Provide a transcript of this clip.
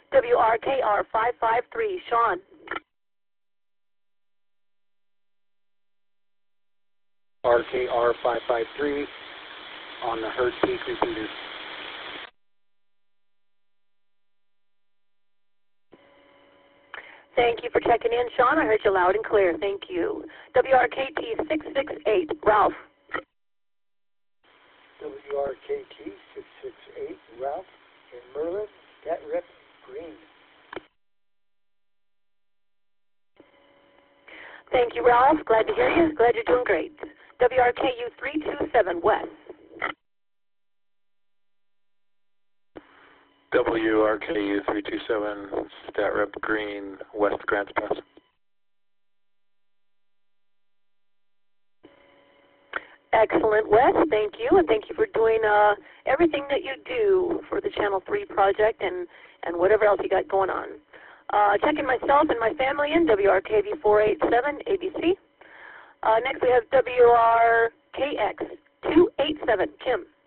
WRKR 553, Sean. RKR 553 on the Herd Peak repeater. Thank you for checking in, Sean. I heard you loud and clear. Thank you. WRKT 668, Ralph. WRKT 668, Ralph in Merlin, Stat Rep Green. Thank you, Ralph. Glad to hear you. Glad you're doing great. WRKU 327, West. WRKU 327, Stat Rep Green, West Grants Pass. Excellent, Wes. Thank you, and thank you for doing everything that you do for the Channel 3 project and whatever else you got going on. Checking myself and my family in, WRKV 487, ABC. Next we have WRKX 287, Kim.